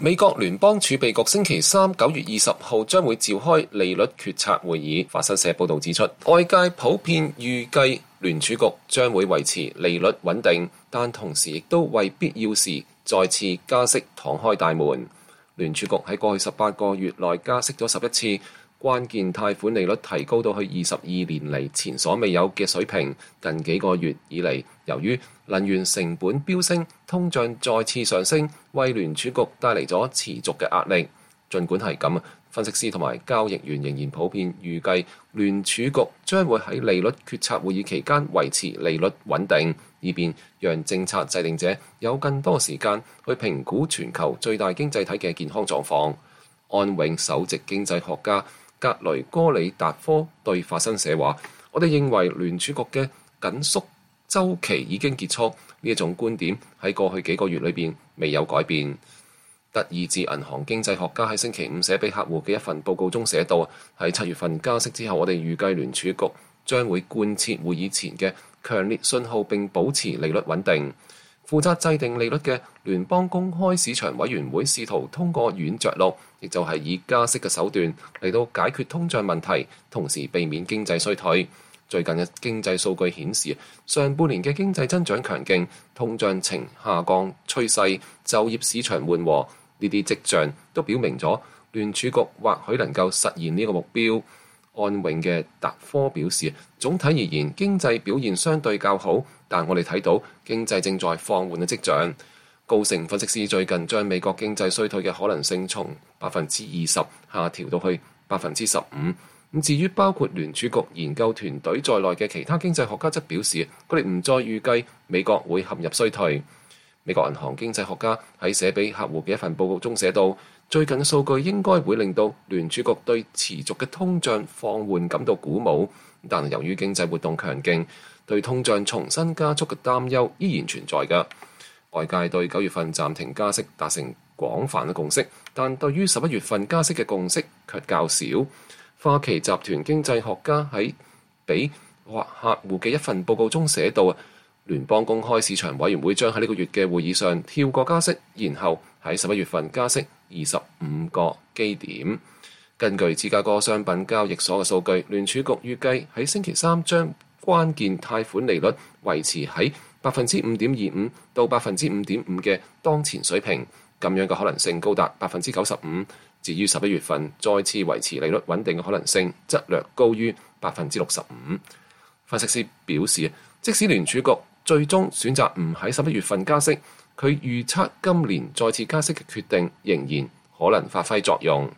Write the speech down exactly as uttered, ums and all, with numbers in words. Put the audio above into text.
美國聯邦儲備局星期三九月二十號將會召開利率決策會議。法新社報導指出，外界普遍預計聯儲局將會維持利率穩定，但同時亦都為必要時再次加息敞開大門。聯儲局喺過去十八個月內加息咗十一次，關鍵貸款利率提高到去二十二年嚟前所未有嘅水平。近幾個月以嚟，由於能源成本飆升，通脹再次上升，為聯儲局帶嚟咗持續嘅壓力。儘管係咁，分析師同埋交易員仍然普遍預計聯儲局將會喺利率決策會議期間維持利率穩定，以便讓政策制定者有更多時間去評估全球最大經濟體嘅健康狀況。安永首席經濟學家格雷戈里達科對法新社話：我哋認為聯儲局嘅緊縮週期已經結束，呢一種觀點喺過去幾個月裏邊未有改變。德意志銀行經濟學家喺星期五寫俾客戶嘅一份報告中寫道：喺七月份加息之後，我哋預計聯儲局將會貫徹會議前嘅強烈信號並保持利率穩定。負責制定利率嘅聯邦公開市場委員會試圖通過軟着陸，亦就係以加息嘅手段嚟到解決通脹問題，同時避免經濟衰退。最近嘅經濟數據顯示，上半年嘅經濟增長強勁，通脹呈下降趨勢，就業市場緩和，呢啲跡象都表明咗聯儲局或許能夠實現呢個目標。安永嘅達科表示，總體而言，經濟表現相對較好，但我哋睇到經濟正在放緩嘅跡象。高盛分析師最近將美國經濟衰退嘅可能性從百分之二十下調到去百分之十五。咁至於包括聯儲局研究團隊在內嘅其他經濟學家則表示，佢哋唔再預計美國會陷入衰退。美國銀行經濟學家喺寫俾客戶嘅一份報告中寫道，最近嘅數據應該會令到聯儲局對持續嘅通脹放緩感到鼓舞，但係由於經濟活動強勁，對通脹重新加速嘅擔憂依然存在嘅。外界對九月份暫停加息達成廣泛嘅共識，但對於十一月份加息嘅共識卻較少。花旗集團經濟學家喺俾客戶嘅一份報告中寫道，聯邦公開市場委員會將喺呢個月嘅會議上跳過加息，然後喺十一月份加息二十五個基點。根據芝加哥商品交易所嘅數據，聯儲局預計喺星期三將關鍵貸款利率維持喺百分之五點二五到百分之五點五嘅當前水平，咁樣嘅可能性高達百分之九十五。至於十一月份再次維持利率穩定嘅可能性，則略高於百分之六十五。分析師表示，即使聯儲局最終選擇唔喺十一月份加息，佢預測今年再次加息嘅決定仍然可能發揮作用。